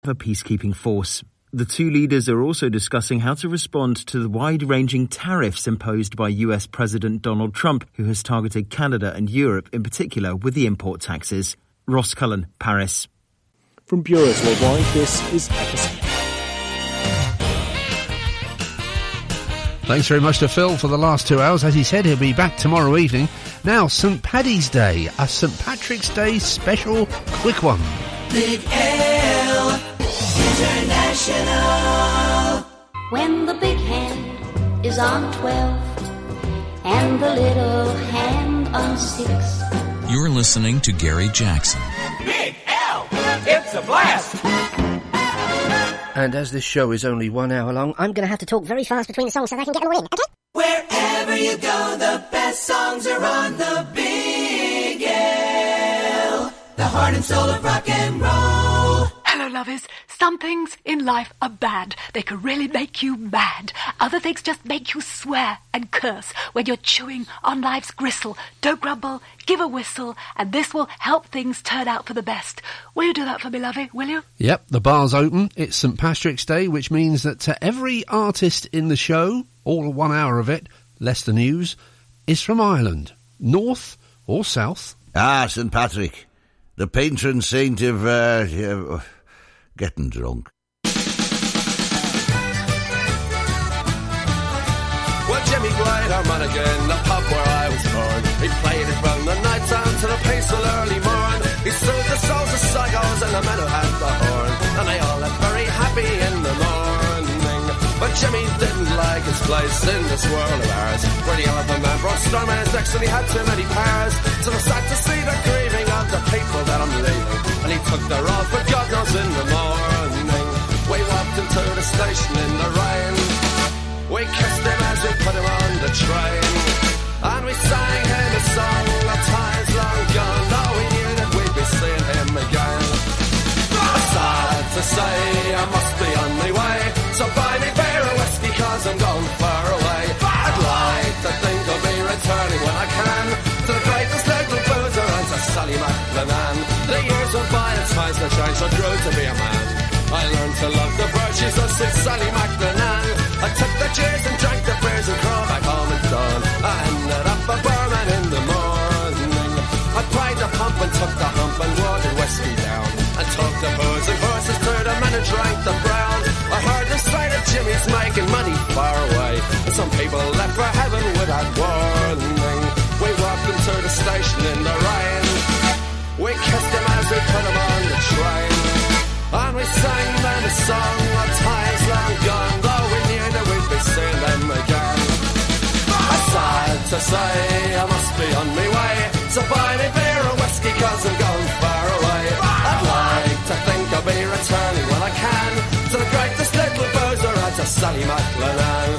a peacekeeping force. The two leaders are also discussing how to respond to the wide-ranging tariffs imposed by US President Donald Trump, who has targeted Canada and Europe in particular with the import taxes. Ross Cullen, Paris. From Bureaus Worldwide, this is Episode. Thanks very much to Phil for the last 2 hours. As he said, he'll be back tomorrow evening. Now, St Paddy's Day, a St Patrick's Day special quick one. Big L International. When the big hand is on 12 and the little hand on 6. You're listening to Gary Jackson. Big L, it's a blast. And as this show is only 1 hour long, I'm going to have to talk very fast between the songs so that I can get them all in, okay? Wherever you go, the best songs are on the Big L. The heart and soul of rock and roll. Hello, lovers. Some things in life are bad. They can really make you mad. Other things just make you swear and curse when you're chewing on life's gristle. Don't grumble, give a whistle, and this will help things turn out for the best. Will you do that for me, lovey? Will you? Yep, the bar's open. It's St Patrick's Day, which means that every artist in the show, all 1 hour of it, less the news, is from Ireland. North or south? St Patrick. The patron saint of getting drunk. Well, Jimmy Glide, our man again, the pub where I was born. He played it from the night time to the peaceful early morn. He soothed the souls of psychos and the men who had the horn. And they all left very happy in the morning. But Jimmy didn't like his place in this world of ours, where the elephant man brought stormers next and he had too many powers. So I sad to see the grieving of the people that I'm leaving. And he took their all for God knows in the morning. We walked into the station in the rain. We kissed him as we put him on the train. And we sang him a song of times long gone. Though we knew that we'd be seeing him again. Sad to say I must be on my way, so buy me beer or whiskey cause I'm going far away. I'd like to think I'll be returning when I can to the greatest little boozer and to Sally McLennan. The years went by and times no change, I grew to be a man. I learned to love the virtues of St Sally McLennan. I took the cheers and drank the beers and crawled back home at dawn. I ended up a barman in the morning. I pried the pump and took the hump and watered whiskey down. I took the booze and horses to the men and drank the brown. I heard the say that Jimmy's making money far away, and some people left for heaven without warning. We walked into the station in the rain. We kissed him as we put him on the train. And we sang them a song of times long gone, though we knew that we'd be seeing them again. Sad to say I must be on my way, so buy me beer or whiskey cause I'm going far away. I'd like to think I'll be returning when I can to the greatest little boozer and to Sally McLennan.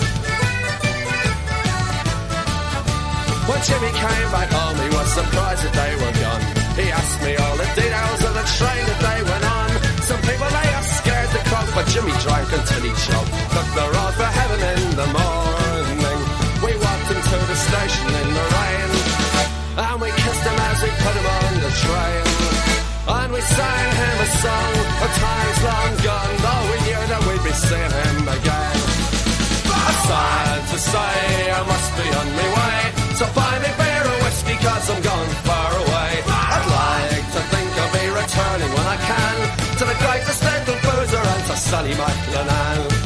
When Jimmy came back home he was surprised that they were gone. He asked me all the details of the train that they went on. Some people they are scared to croak, but Jimmy drank until he choked. Took the road for heaven in the morning. We walked into the station in the rain, and we kissed him as we put him on the train. And we sang him a song of times long gone, though we knew that we'd be seeing him again. Sad to say I must be on my way, so buy me beer or whiskey cause I'm going far away. I'd like to think I'll be returning when I can to the greatest little boozer and to Sally McLennan.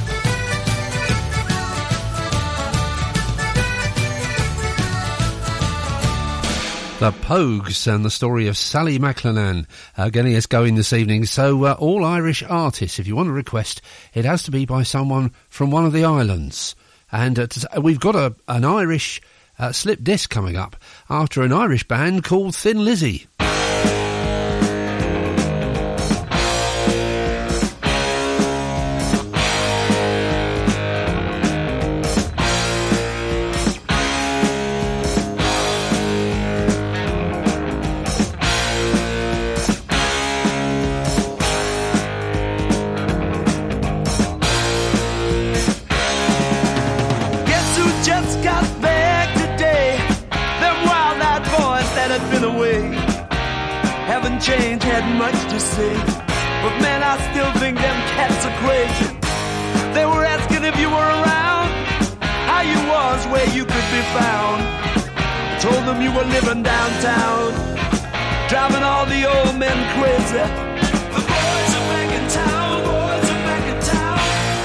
The Pogues and the story of Sally McLennan getting us going this evening. So all Irish artists, if you want a request, it has to be by someone from one of the islands. And we've got an Irish slip disc coming up after an Irish band called Thin Lizzy. Change had much to say, But man, I still think them cats are crazy. They were asking if you were around, how you was, where you could be found. I told them you were living downtown, driving all the old men crazy. The boys are back in town, boys are back in town.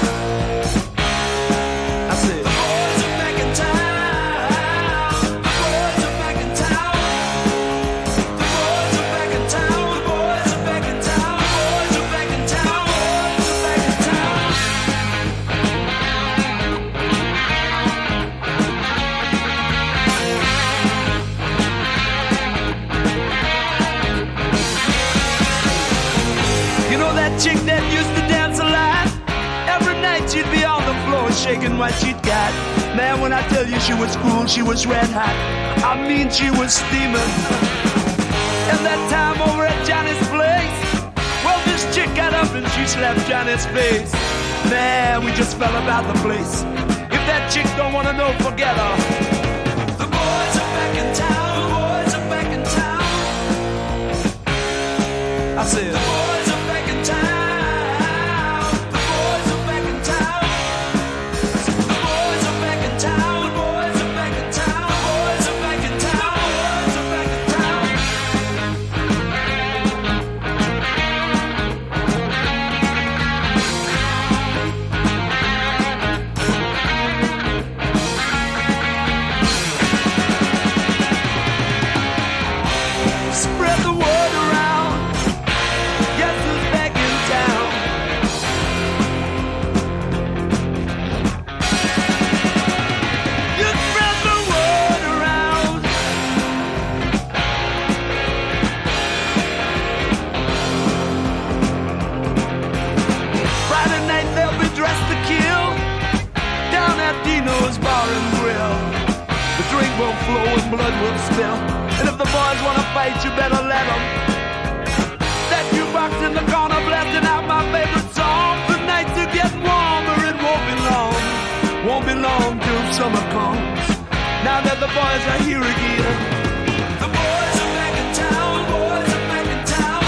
I said, the boys are back in town, the boys are back in town. The boys are back in town, the boys are back in town, the boys are back in town, boys are back in town. You know that chick that used to dance a lot? Every night she'd be on the floor shaking what she'd got. Man, when I tell you she was cool, she was red hot. I mean, she was steaming. And that time over at Johnny's place, well, this chick got up and she slapped Johnny's face. Man, we just fell about the place. If that chick don't wanna know, forget her. The boys are back in town, the boys are back in town. I said, the boys are back in town, the boys are back in town. The boys are back in town, the boys are back in town, the boys are back in town, the boys are back in town. Spread the word around. Yes, who's back in town? You spread the word around. Friday night they'll be dressed to kill down at Dino's Bar and Grill. The drink won't flow and blood will spill. And if the boys wanna fight, you better let them. That jukebox in the corner blasting out my favorite song. The nights are getting warmer, it won't be long till summer comes. Now that the boys are here again. The boys are back in town, boys are back in town.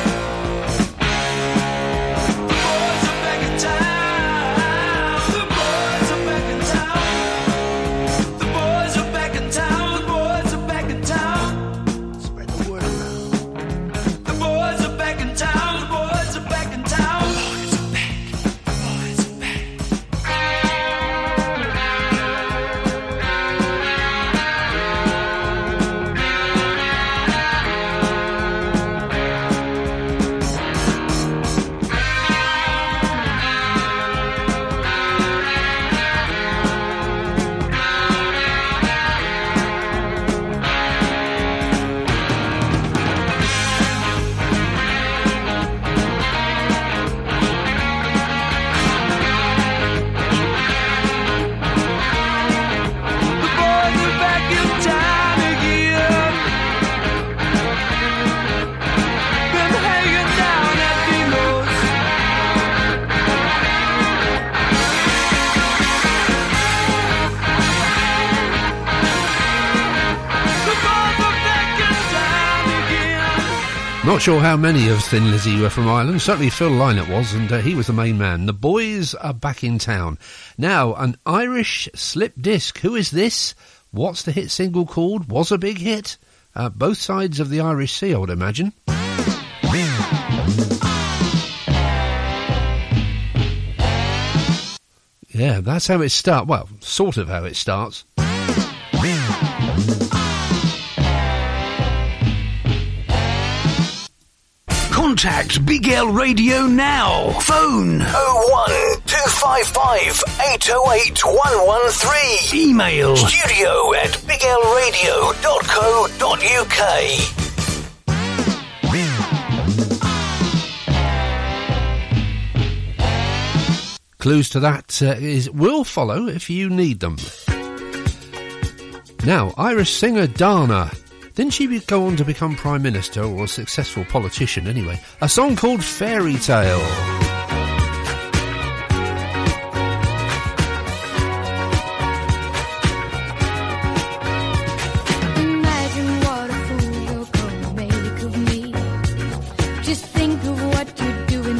The boys are back in town, the boys are back in town. The boys are back in town, the boys are back in town. Spread the word around. The boys are back in town, the boys are back in town. The boys are back, the boys are back. The boys are back in town again. Been hanging down at Dino's. The boys are back in town again. Not sure how many of Thin Lizzy were from Ireland. Certainly Phil Lynott was, and he was the main man. The boys are back in town. Now, an Irish slip disc. Who is this? What's the hit single called? Was a big hit? Both sides of the Irish Sea, I would imagine. Yeah, that's how it starts. Well, sort of how it starts. Contact Big L Radio now. Phone 01255 808 113. Email studio@biglradio.co.uk. Clues to that will follow if you need them. Now, Irish singer Dana. Didn't she go on to become Prime Minister or a successful politician anyway? A song called Fairy Tale. Imagine what a fool you're gonna make of me. Just think of what you'd do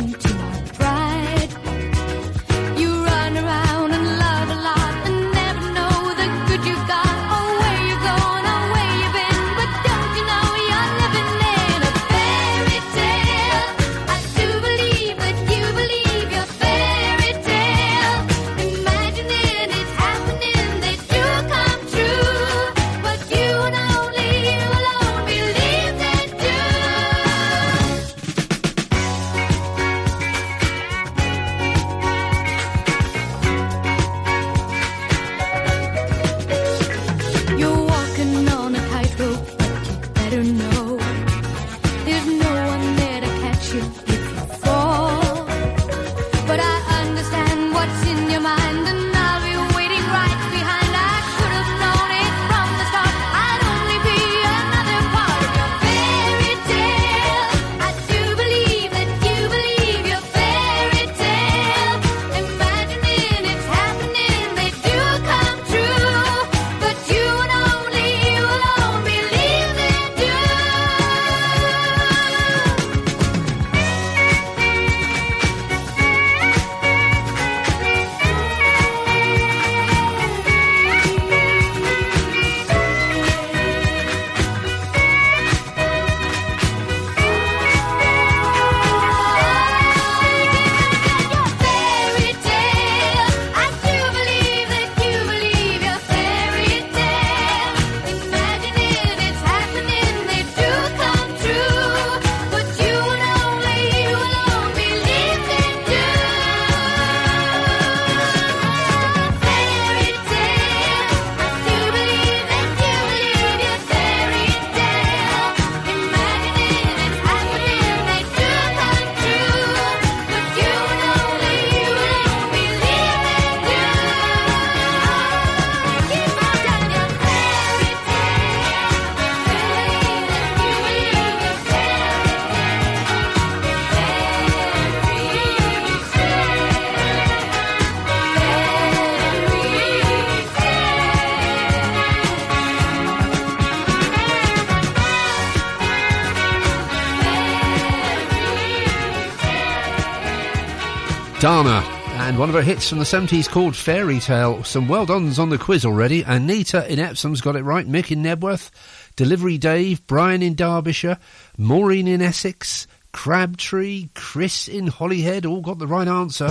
Dana, and one of her hits from the 70s called Fairy Tale. Some well dones on the quiz already. Anita in Epsom's got it right, Mick in Nebworth, Delivery Dave, Brian in Derbyshire, Maureen in Essex, Crabtree, Chris in Holyhead, all got the right answer.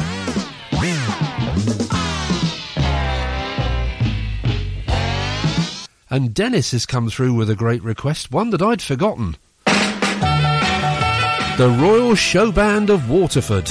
And Dennis has come through with a great request, one that I'd forgotten. The Royal Show Band of Waterford.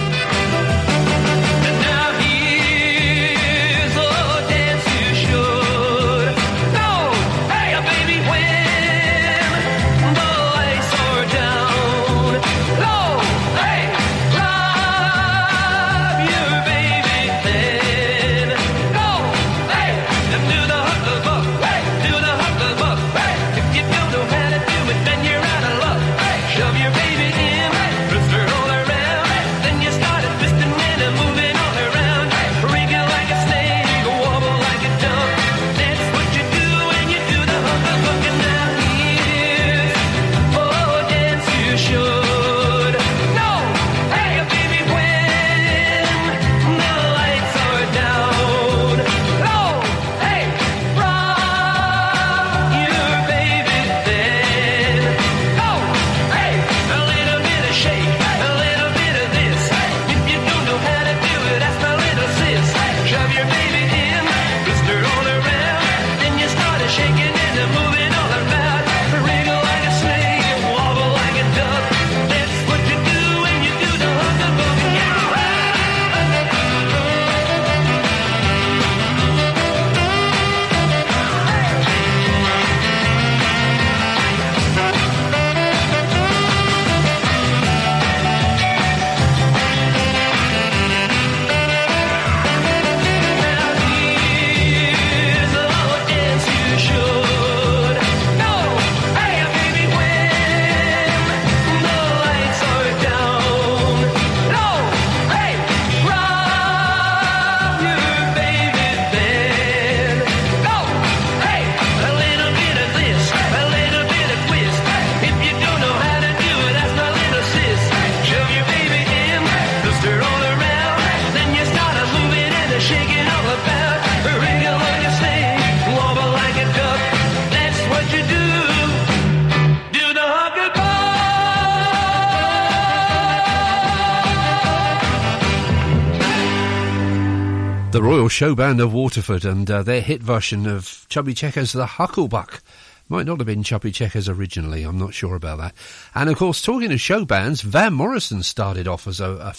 The Royal Show Band of Waterford and their hit version of Chubby Checker's The Hucklebuck. Might not have been Chubby Checkers originally, I'm not sure about that. And of course, talking of show bands, Van Morrison started off as a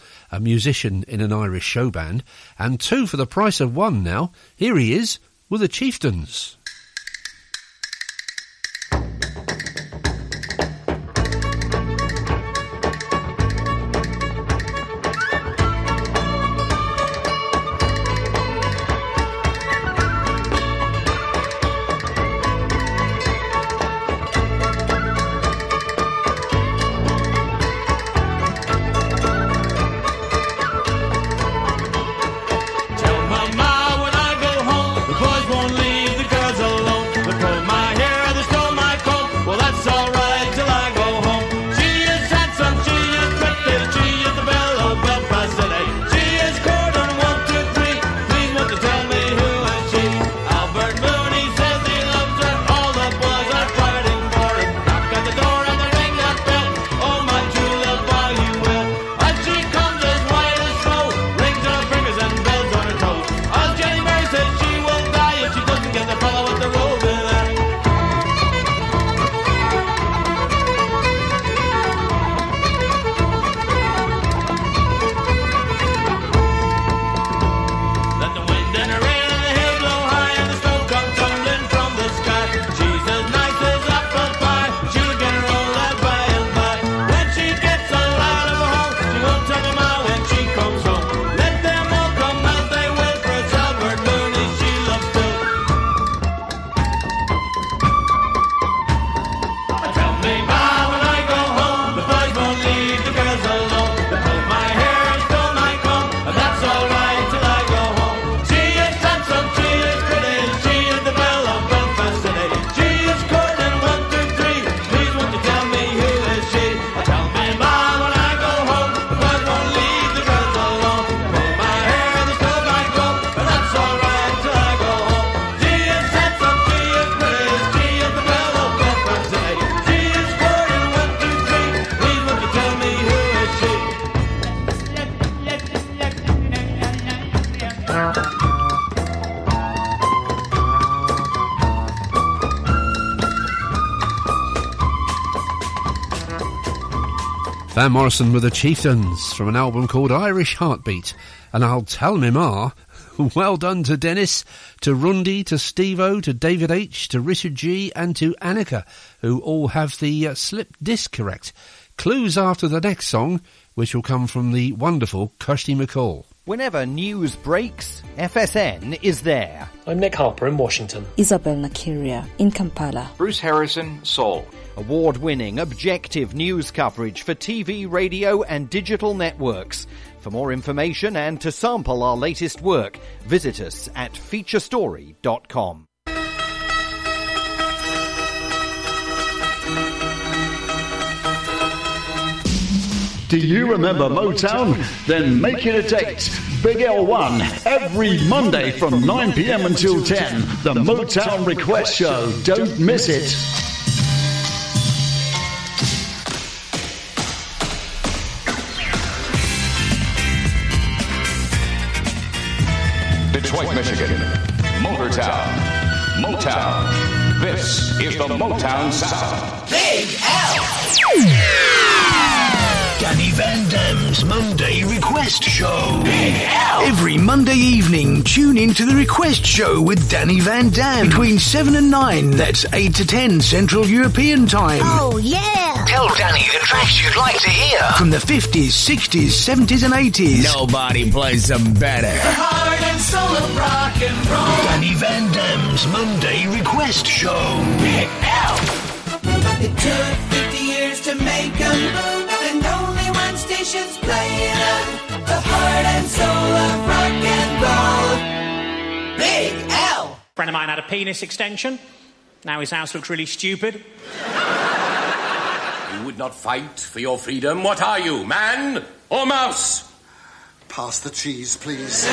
musician in an Irish show band, and two for the price of one now. Here he is with the Chieftains. Tell my ma when I go home, the boys won't leave the girls Van Morrison with the Chieftains from an album called Irish Heartbeat. And I'll tell me ma, well done to Dennis, to Rundy, to Steve-O, to David H, to Richard G and to Annika, who all have the slip disc correct. Clues after the next song, which will come from the wonderful Kirsty MacColl. Whenever news breaks, FSN is there. I'm Nick Harper in Washington. Isabel Nakiria in Kampala. Bruce Harrison, Seoul. Award-winning, objective news coverage for TV, radio and digital networks. For more information and to sample our latest work, visit us at featurestory.com. Do you remember Motown? Then make it a date. Big L1, every Monday from 9 p.m. until 10. The Motown Request Show. Don't miss it. Detroit, Michigan. Motortown. Motown. This is the Motown sound. Big L. Danny Van Dam's Monday Request Show. Big L. Every Monday evening, tune in to the Request Show with Danny Van Dam between 7 and 9. That's 8 to 10 Central European Time. Oh, yeah. Tell Danny the tracks you'd like to hear from the 50s, 60s, 70s and 80s. Nobody plays them better. The heart and soul of rock and roll. Danny Van Dam's Monday Request Show. Big L. It took 50 years to make them. And only one station's playing them. The heart and soul of rock and roll. Big L. A friend of mine had a penis extension. Now his house looks really stupid. You would not fight for your freedom. What are you, man or mouse? Pass the cheese, please.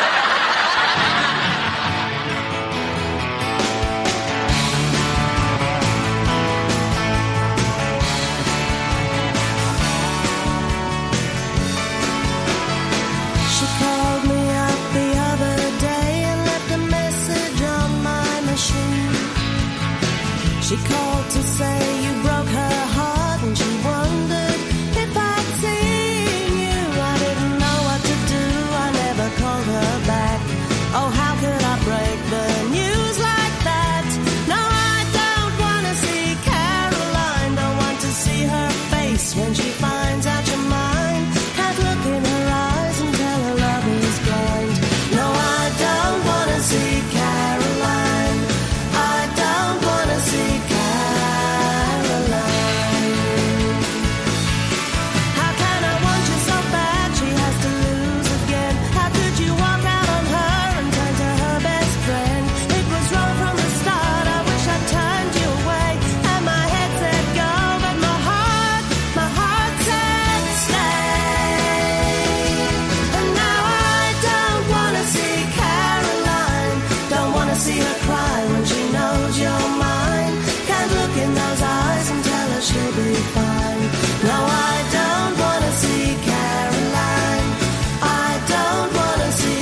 She called to say you broke her heart and she wondered if I'd seen you. I didn't know what to do, I never called her back. Oh, how could I break the news like that? No, I don't want to see Caroline, don't want to see her face when she finds out you're mine. Can't look in her eyes and tell her love is blind. No, I don't want to see Caroline, I don't want to see Caroline. How can I want you so bad she has to lose again? How could you walk out on her and turn to her best friend? It was wrong from the start, I wish I'd turned you away. And my head said go, but my heart said stay. And now I don't want to see Caroline, don't want to see her cry when she knows you're mine. Can't look in those eyes and tell her she'll be fine. No, I don't want to see Caroline, I don't want to see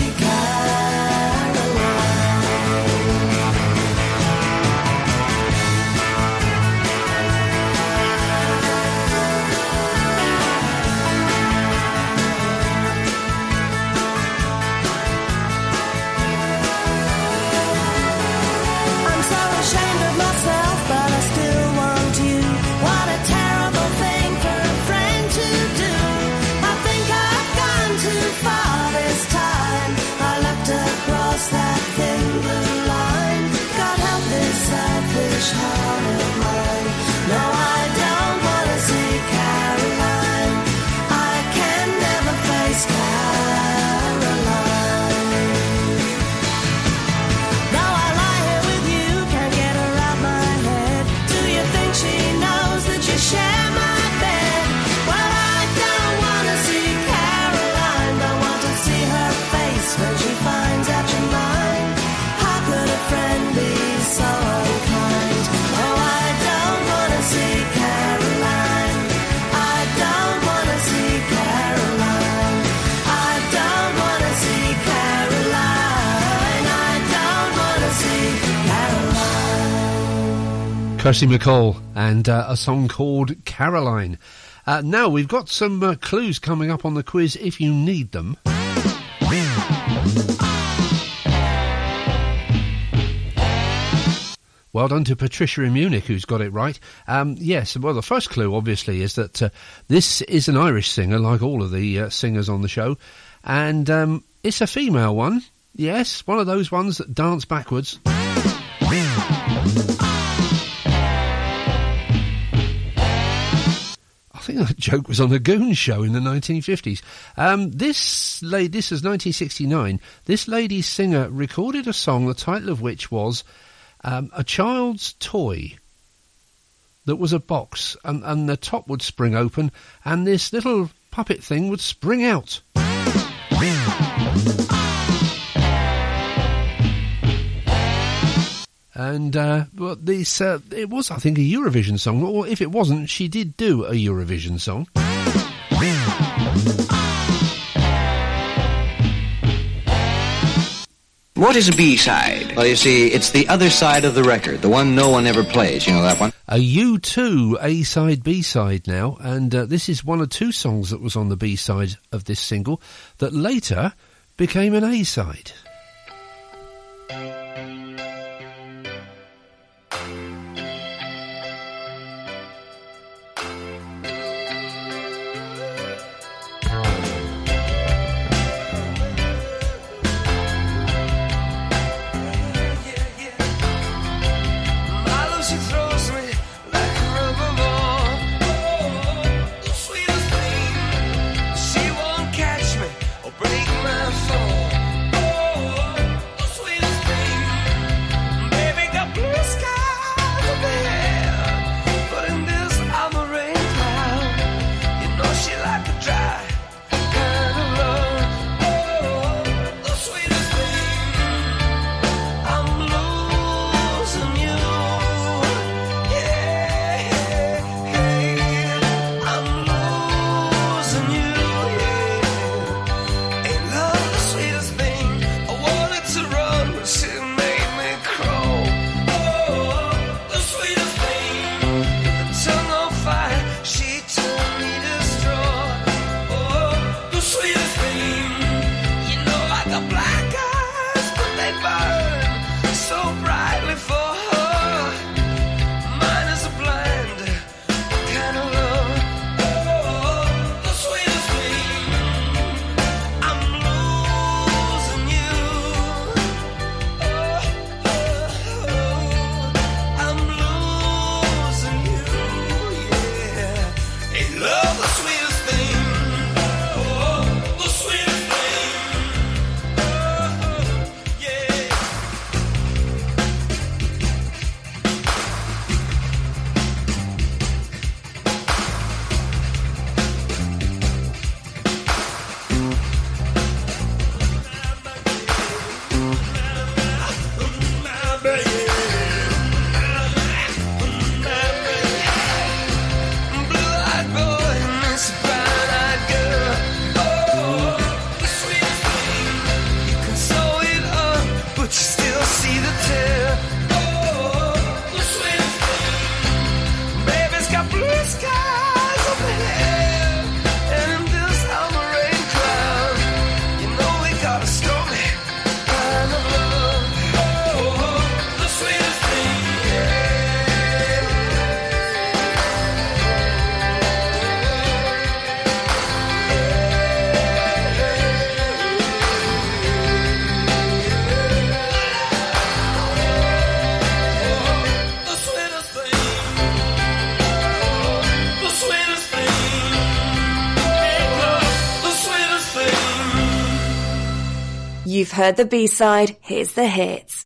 I'm so ashamed of myself, but I still want you. What a terrible thing for a friend to do. I think I've gone too far this time. I looked across that thin blue line. God help this selfish heart of mine. No, I don't want to see Caroline, I can never face Caroline. Though I lie here with you, can't get her out my head. Do you think she knows that you share my bed? Well, I don't want to see Caroline, don't want to see her face when she finds out you're mine. How could a friend be so unkind? Oh, I don't want to see Caroline, I don't want to see Caroline, I don't want to see Caroline, I don't want to see Caroline. Kirsty MacColl and a song called Caroline. Now, we've got some clues coming up on the quiz if you need them. Well done to Patricia in Munich, who's got it right. Yes, well, the first clue, obviously, is that this is an Irish singer, like all of the singers on the show. And it's a female one. Yes, one of those ones that dance backwards. I think that joke was on the Goon Show in the 1950s. This is 1969. This lady's singer recorded a song, the title of which was a child's toy that was a box, and the top would spring open, and this little puppet thing would spring out. And well, this it was, I think, a Eurovision song, or if it wasn't, she did do a Eurovision song. What is a B-side? Well, you see, it's the other side of the record, the one no one ever plays. You know that one? A U2 A-side, B-side now, and this is one of two songs that was on the B-side of this single that later became an A-side. You've heard the B-side, here's the hits.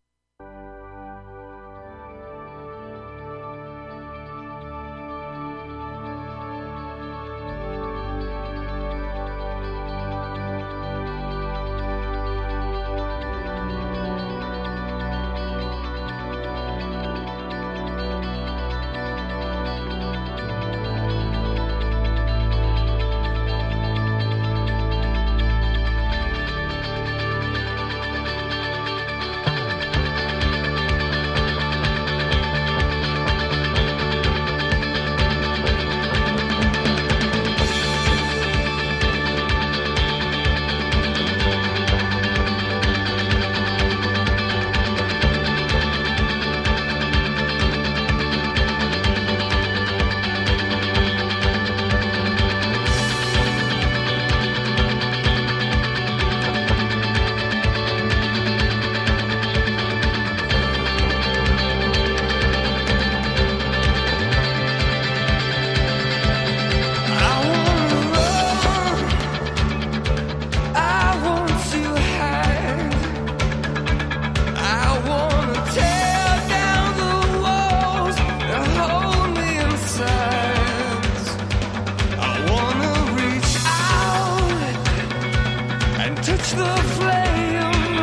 touch the flame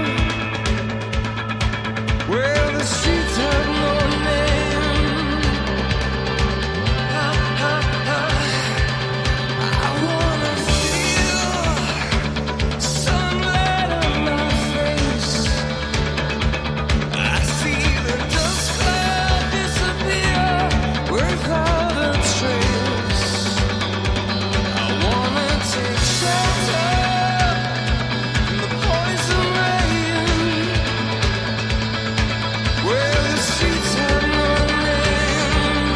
where the streets have no name. I wanna feel sunlight on my face. I see the dust cloud disappear without a trace. I wanna take shelter from the poison rain, where the streets have no name.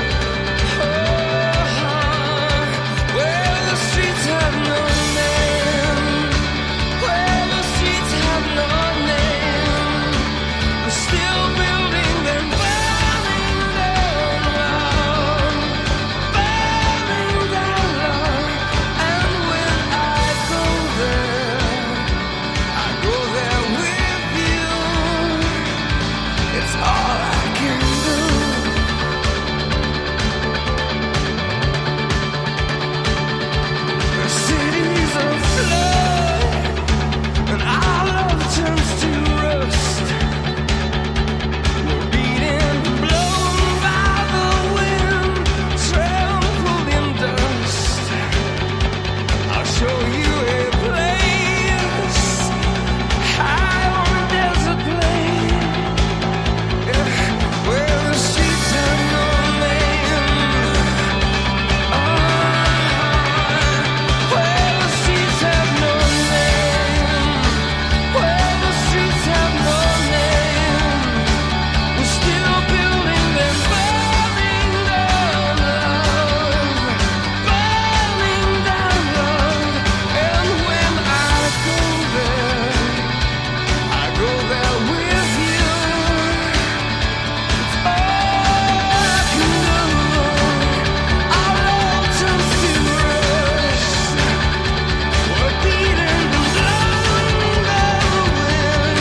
Where the streets have no name. Where the streets have no name. We're still building them, burning down loud, burning down loud. And when I go there with you. It's all I can do. The city's afloat, and our love turns to rust. We're beaten, blown by the wind, trampled in dust. I'll show you a place high on a desert plain, where the streets have no name. Where the streets have no name. Where the streets have no name. We're still building them, burning down love, burning down love. And when I go there with you. It's all I can do. Our love turns to rust. We're beaten and blown by the wind,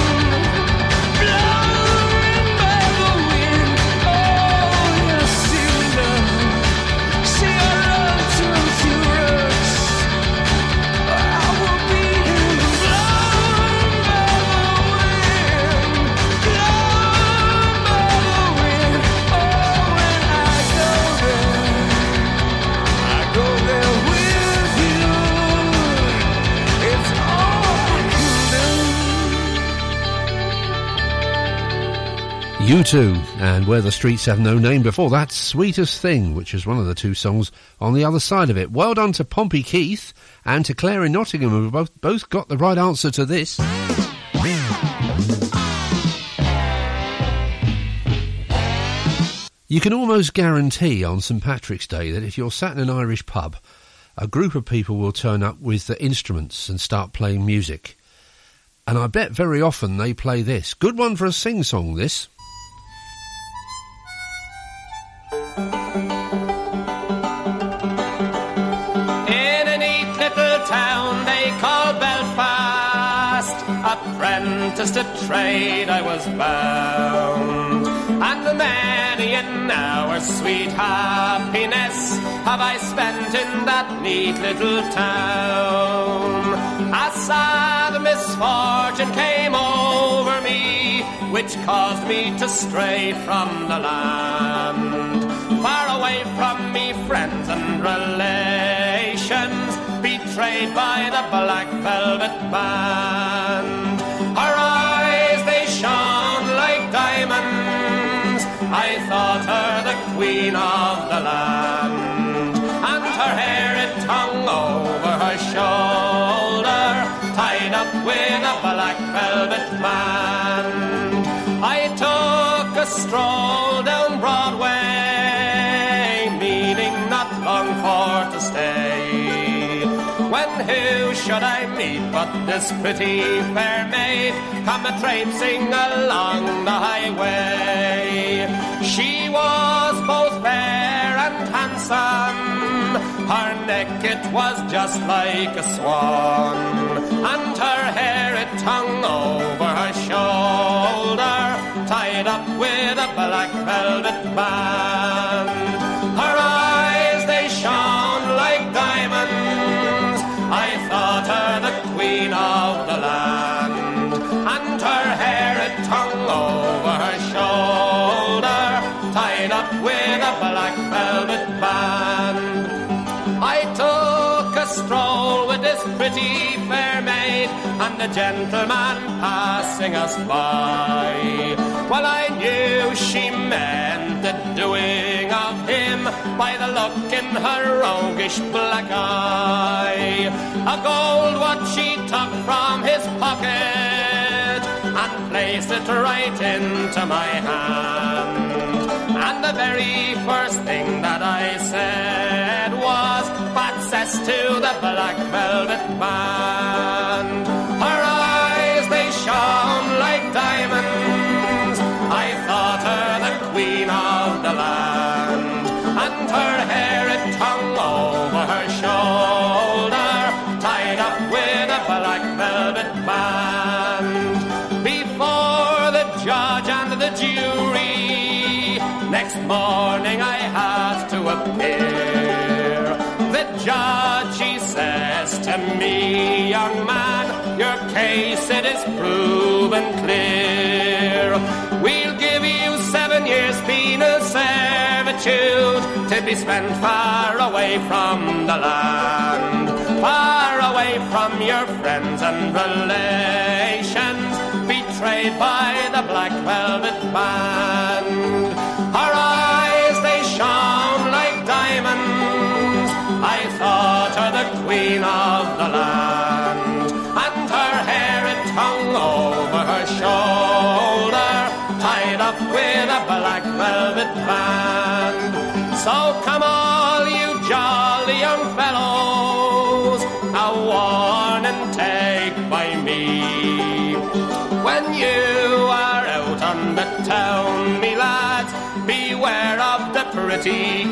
blown by the wind. Oh, yes, see love. See our love turns to rust. We're beaten and blown by the wind, blown by the wind. Oh, when I go there with you. It's all I can do. U2 and Where the Streets Have No Name. Before that, Sweetest Thing, which is one of the two songs on the other side of it. Well done to Pompey Keith and to Claire in Nottingham, who both got the right answer to this. You can almost guarantee on St Patrick's Day that if you're sat in an Irish pub, a group of people will turn up with the instruments and start playing music. And I bet very often they play this. Good one for a sing-song, this. In a neat little town they called Belfast, apprentice to trade I was bound, and many an hour sweet happiness have I spent in that neat little town. A sad misfortune came over me, which caused me to stray from the land, far away from me friends and relations, betrayed by the Black Velvet Band. Her eyes, they shone like diamonds, I thought her the queen of the land, and her hair it hung over her shoulder, tied up with a black velvet band. I took a stroll down Broadway, meaning not long for to stay, when who should I meet but this pretty fair maid, come a-traipsing along the highway. She was both fair and handsome, her neck it was just like a swan, and her hair it hung over her shoulder, tied up with a black velvet band. Her eyes, they shone like diamonds, I thought her the queen of and a gentleman passing us by. Well, I knew she meant the doing of him by the look in her roguish black eye. A gold watch she took from his pocket and placed it right into my hand. And the very first thing that I said was, "Bad cess to the black velvet band." Her eyes, they shone like diamonds. I thought her the queen of the land. And her hair, it hung over her shoulder, tied up with a black velvet band. Before the judge and the jury, next morning I had to appear. The judge, he says to me, "Young man, your case, it is proven clear. We'll give you 7 years penal servitude to be spent far away from the land, far away from your friends and relations, betrayed by the black velvet band." Her eyes, they shone like diamonds. I thought her the queen of the land. And her hair, it hung over her shoulder, tied up with a black velvet band. So come all you jolly young fellows, a warning take by me. When you are out on the town, me lads, beware of the pretty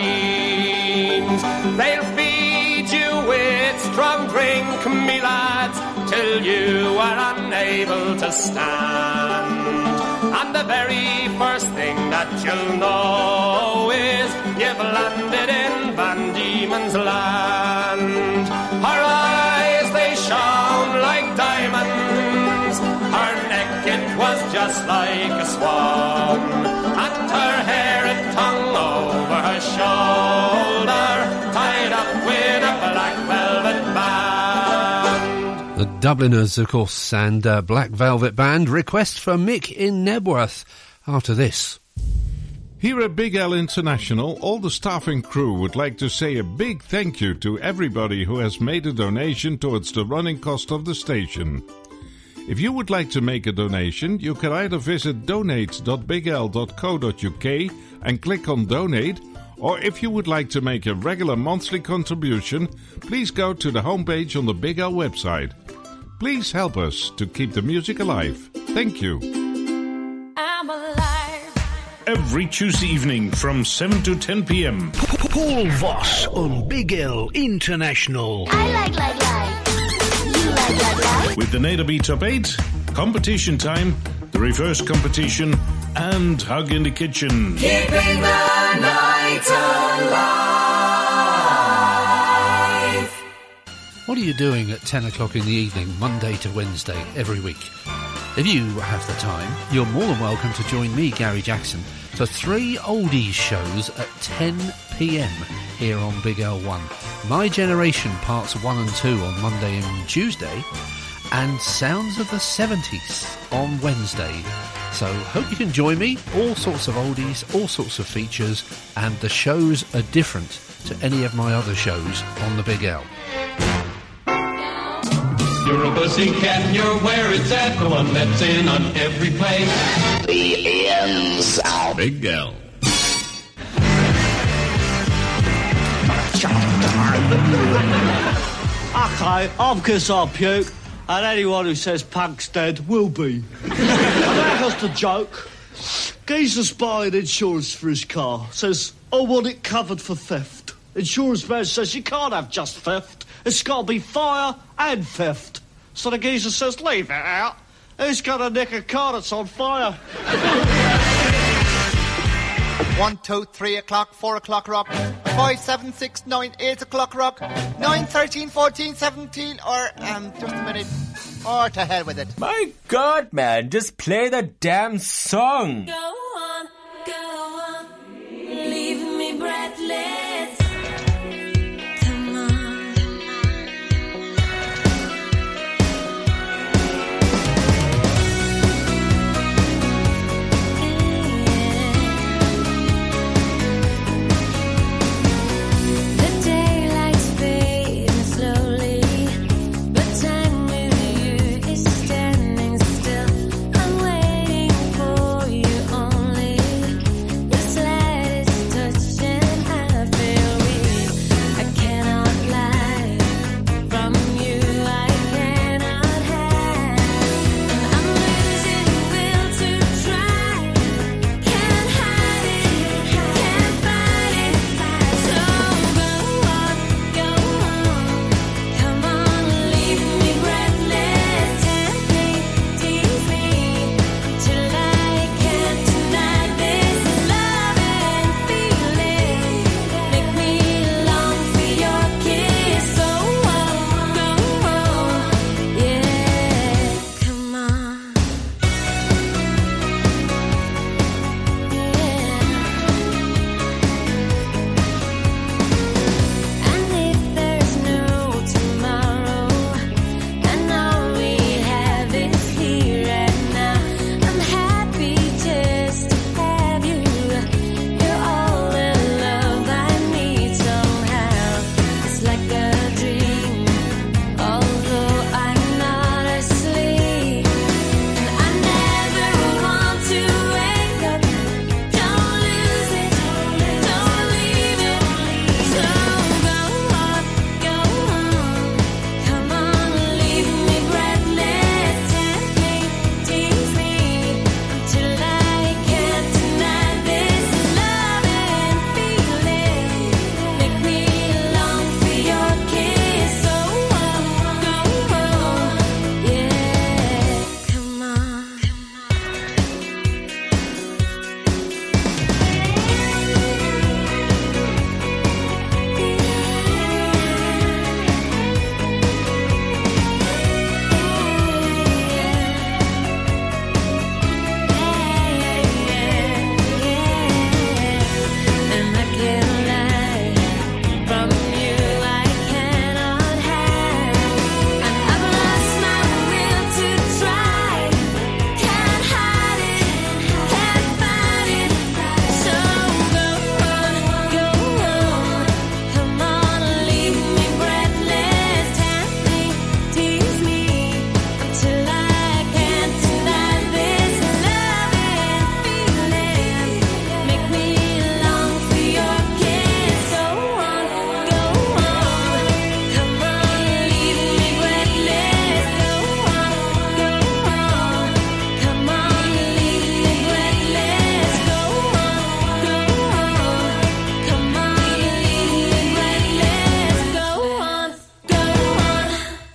colleens. They'll feed you with strong drink, me lads, till you are unable to stand. And the very first thing that you'll know is you've landed in Van Diemen's Land. Her eyes, they shone like diamonds. Her neck, it was just like a swan. And her hair, it hung over her shoulder, tied up with a black velvet band. The Dubliners, of course, and Black Velvet Band. Request for Mick in Nebworth after this. Here at Big L International, all the staff and crew would like to say a big thank you to everybody who has made a donation towards the running cost of the station. If you would like to make a donation, you can either visit donate.bigl.co.uk and click on Donate, or if you would like to make a regular monthly contribution, please go to the homepage on the Big L website. Please help us to keep the music alive. Thank you. I'm alive. Every Tuesday evening from 7 to 10 p.m. Paul Voss on Big L International. I like. You like. With the Nederby Top 8, Competition Time, the Reverse Competition, and Hug in the Kitchen. Keeping the night alive. What are you doing at 10 o'clock in the evening, Monday to Wednesday, every week? If you have the time, you're more than welcome to join me, Gary Jackson, for 3 oldies shows at 10 p.m. here on Big L1. My Generation Parts 1 and 2 on Monday and Tuesday, and Sounds of the 70s on Wednesday. So hope you can join me. All sorts of oldies, all sorts of features, and the shows are different to any of my other shows on the Big L. You're a pussycat, you're where it's at, the one that's in on every play. The M's out. Big L. Okay, I'm Kiss Our Puke, and anyone who says Punk's dead will be. And that was the joke. Geezer's buying insurance for his car. Says, I want it covered for theft. Insurance man says, you can't have just theft. It's got to be fire and theft. So the geezer says, leave it out. Who's going to nick a car that's on fire? 1, 2, 3 o'clock, 4 o'clock rock, 5, 7, 6, 9, 8 o'clock rock, 9, 13, 14, 17, or, just a minute, or to hell with it. My God, man, just play the damn song. Go on, leave me breathless. Come on.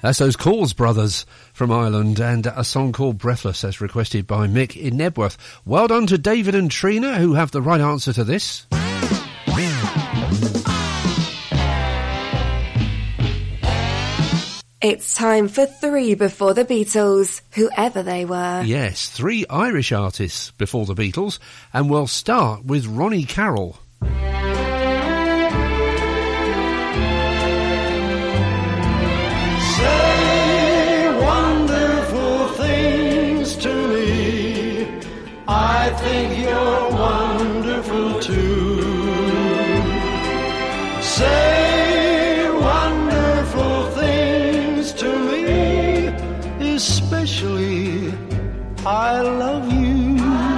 That's those Cause Brothers from Ireland, and a song called Breathless, as requested by Mick in Nebworth. Well done to David and Trina, who have the right answer to this. It's time for 3 before the Beatles, whoever they were. Yes, 3 Irish artists before the Beatles, and we'll start with Ronnie Carroll. Say wonderful things to me. I think you're wonderful too. Say wonderful things to me, especially I love you.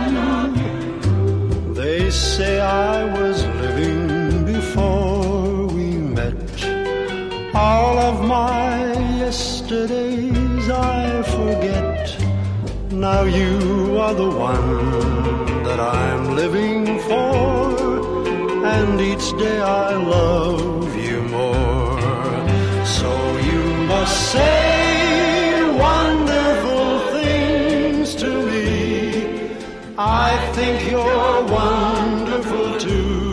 They say I was living before we met. All of my yesterdays I forget. Now you are the one that I'm living for, and each day I love you more. So you must say wonderful things to me. I think you're wonderful too.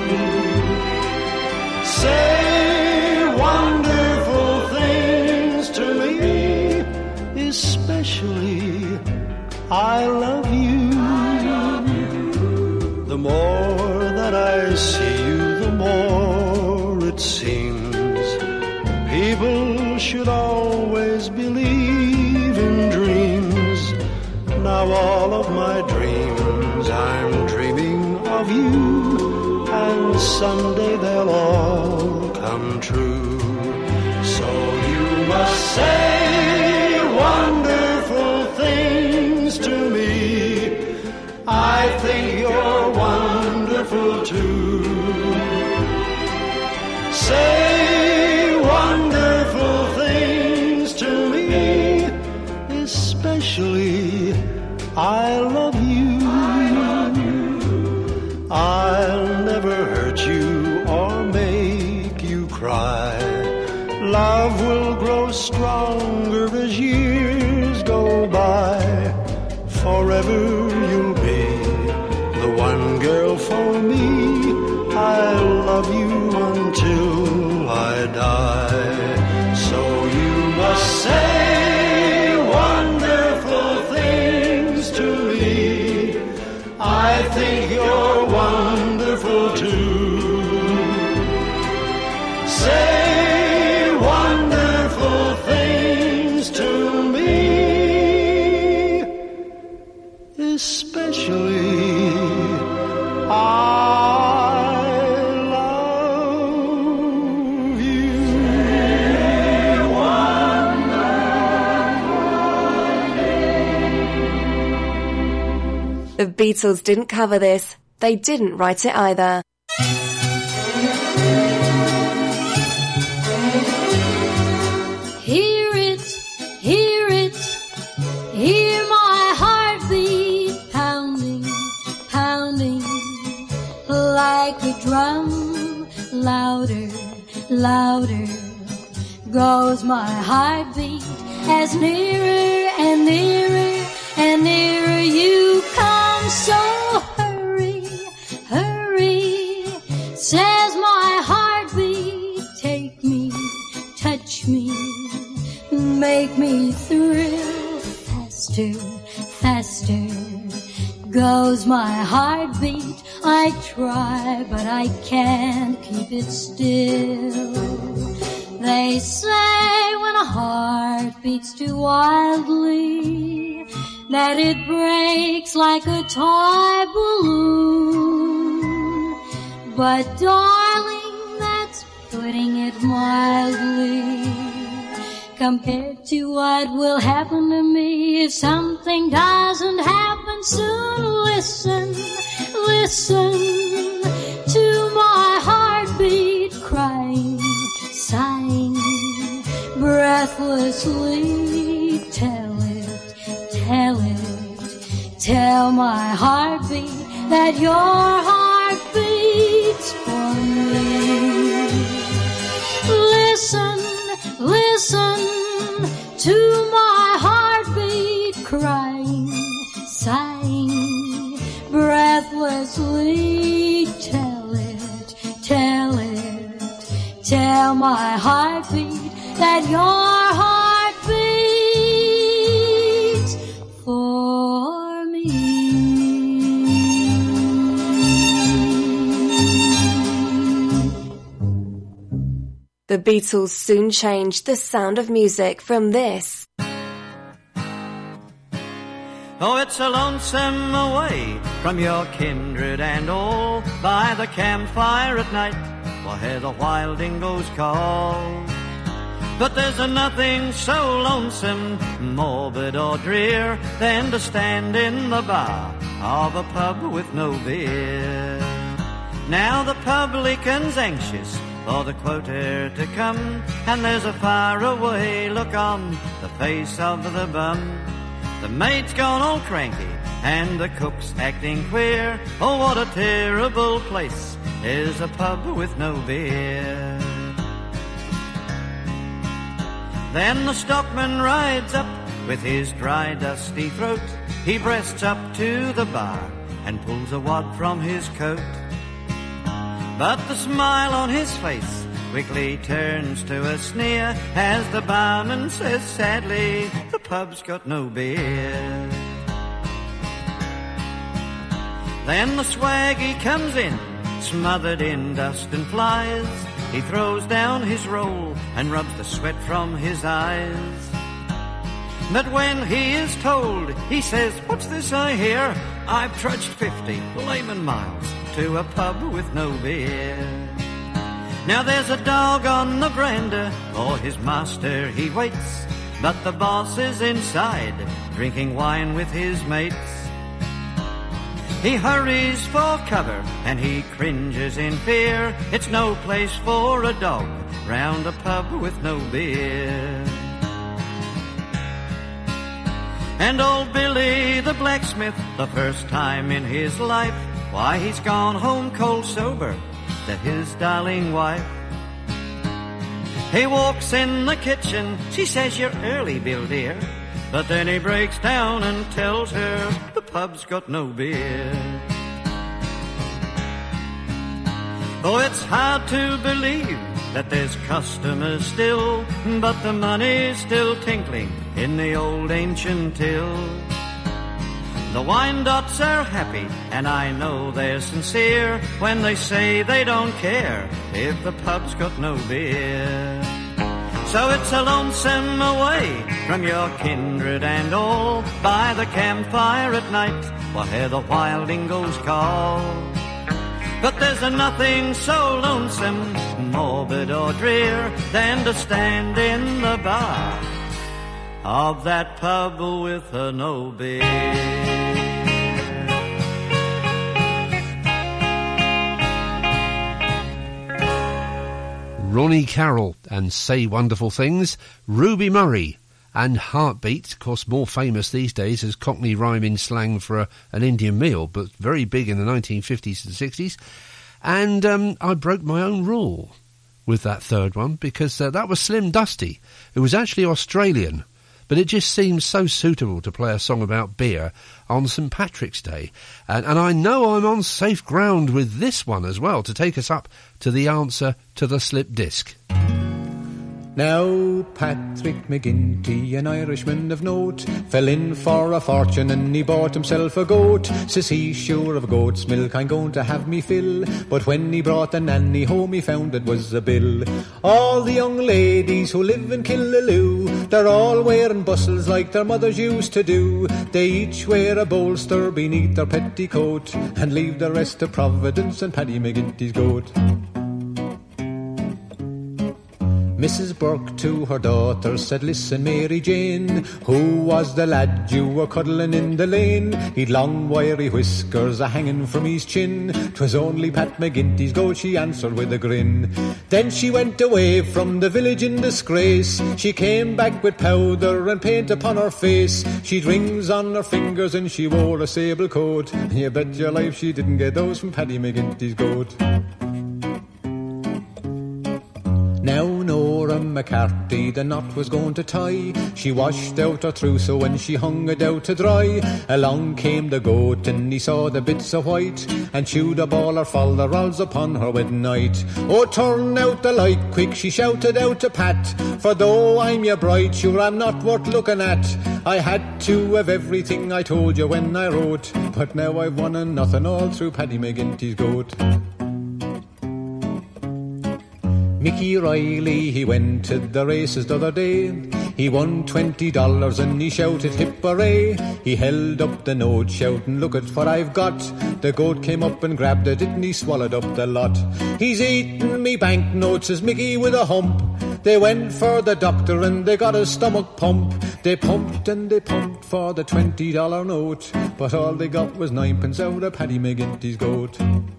Say wonderful things to me, especially I love you. The more that I see you, the more it seems people should always believe in dreams. Now all of my dreams, I'm dreaming of you, and someday they'll all come true. So you must say wonderful things to me. I think you're wonderful too. Say wonderful things to me, especially I love you. I'll never hurt you or make you cry. Love will grow stronger as years go by. Forever you'll be the one girl for me. I'll love you until I die. So you must say wonderful things to me. I think you're wonderful too. Say wonderful things to me, especially I love you. The Beatles didn't cover this. They didn't write it either. Hear it, hear it, hear my heartbeat pounding, pounding like a drum. Louder, louder goes my heartbeat as nearer and nearer and nearer you come. So hurry, hurry, says my heartbeat. Take me, touch me, make me thrill. Faster, faster goes my heartbeat. I try, but I can't keep it still. They say when a heart beats too wildly that it breaks like a toy balloon. But darling, that's putting it mildly compared to what will happen to me if something doesn't happen soon. Listen, listen to my heartbeat crying, sighing breathlessly. Tell it, tell it, tell my heartbeat that your heart beats for me. Listen, listen crying, sighing, breathlessly. Tell it, tell it, tell my heartbeat that your heart beats for me. The Beatles soon changed the sound of music from this. Oh, it's a lonesome away from your kindred and all, by the campfire at night, we'll hear the wild dingoes call. But there's nothing so lonesome, morbid or drear, than to stand in the bar of a pub with no beer. Now the publican's anxious for the quota to come, and there's a faraway look on the face of the bum. The mate's gone all cranky, and the cook's acting queer. Oh, what a terrible place is a pub with no beer. Then the stockman rides up with his dry, dusty throat. He breasts up to the bar and pulls a wad from his coat. But the smile on his face quickly turns to a sneer as the barman says sadly, the pub's got no beer. Then the swaggy comes in, smothered in dust and flies. He throws down his roll and rubs the sweat from his eyes. But when he is told, he says, what's this I hear? I've trudged 50 layman miles to a pub with no beer. Now there's a dog on the veranda, for his master he waits, but the boss is inside, drinking wine with his mates. He hurries for cover, and he cringes in fear. It's no place for a dog round a pub with no beer. And old Billy the blacksmith, the first time in his life, why, he's gone home cold sober to his darling wife. He walks in the kitchen, she says, you're early, Bill dear. But then he breaks down and tells her the pub's got no beer. Oh, it's hard to believe that there's customers still, but the money's still tinkling in the old ancient till. The Wyandottes are happy, and I know they're sincere when they say they don't care if the pub's got no beer. So it's a lonesome away from your kindred and all, by the campfire at night, we'll hear the wild dingoes call. But there's nothing so lonesome, morbid or drear, than to stand in the bar of that pub with no beer. Ronnie Carroll and Say Wonderful Things, Ruby Murray and Heartbeat, of course more famous these days as Cockney rhyming slang for an Indian meal, but very big in the 1950s and 60s. And I broke my own rule with that third one, because that was Slim Dusty, who was actually Australian, but it just seemed so suitable to play a song about beer on St Patrick's Day. And I know I'm on safe ground with this one as well, to take us up to the answer to the slip disc. Now Patrick McGinty, an Irishman of note, fell in for a fortune and he bought himself a goat. Says he, sure of goat's milk I'm going to have me fill, but when he brought the nanny home he found it was a bill. All the young ladies who live in Killaloe, they're all wearing bustles like their mothers used to do. They each wear a bolster beneath their petticoat and leave the rest to Providence and Paddy McGinty's goat. Mrs. Burke to her daughter said, listen, Mary Jane, who was the lad you were cuddling in the lane? He'd long wiry whiskers a-hanging from his chin. 'Twas only Pat McGinty's goat, she answered with a grin. Then she went away from the village in disgrace. She came back with powder and paint upon her face. She'd rings on her fingers and she wore a sable coat. You bet your life she didn't get those from Paddy McGinty's goat. Now Nora McCarthy the knot was going to tie. She washed out her trousseau when she hung it out to dry. Along came the goat and he saw the bits of white, and chewed up all her folderols upon her wedding night. Oh, turn out the light quick, she shouted out to Pat, for though I'm your bride, sure I'm not worth looking at. I had to have everything I told you when I wrote, but now I've won and nothing all through Paddy McGinty's goat. Mickey Riley, he went to the races the other day. He won $20 and he shouted hip hooray. He held up the note shouting, look at what I've got. The goat came up and grabbed it and he swallowed up the lot. He's eaten me banknotes, says Mickey with a hump. They went for the doctor and they got a stomach pump. They pumped and they pumped for the $20 note, but all they got was 9p out of Paddy McGinty's goat.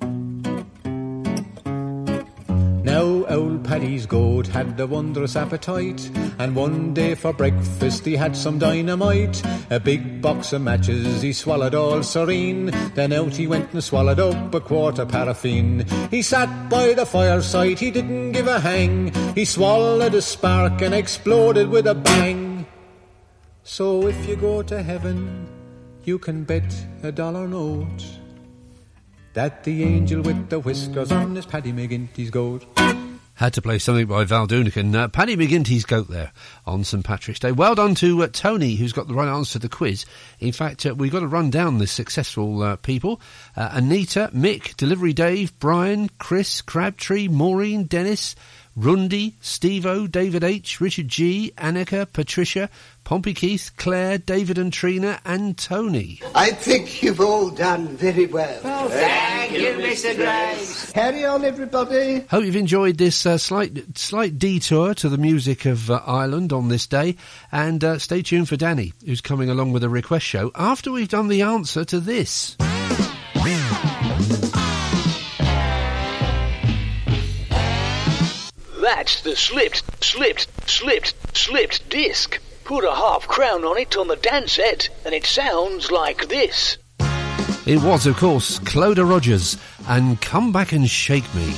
Now old Paddy's goat had a wondrous appetite, and one day for breakfast he had some dynamite. A big box of matches he swallowed all serene, then out he went and swallowed up a quart of paraffin. He sat by the fireside, he didn't give a hang. He swallowed a spark and exploded with a bang. So if you go to heaven, you can bet $1 note that the angel with the whiskers on is Paddy McGinty's goat. Had to play something by Val Doonican. Paddy McGinty's goat there on St Patrick's Day. Well done to Tony, who's got the right answer to the quiz. In fact, we've got to run down the successful people. Anita, Mick, Delivery Dave, Brian, Chris, Crabtree, Maureen, Dennis, Rundy, Steve-O, David H, Richard G, Annika, Patricia, Pompey Keith, Claire, David and Trina, and Tony. I think you've all done very well. Oh, thank you, Mr. Graves. Carry on, everybody. Hope you've enjoyed this slight detour to the music of Ireland on this day. And stay tuned for Danny, who's coming along with a request show after we've done the answer to this. That's the slipped disc. Put a half crown on it on the dance set, and it sounds like this. It was, of course, Clodagh Rogers and Come Back and Shake Me.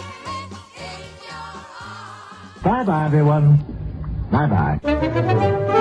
Bye-bye, everyone. Bye-bye.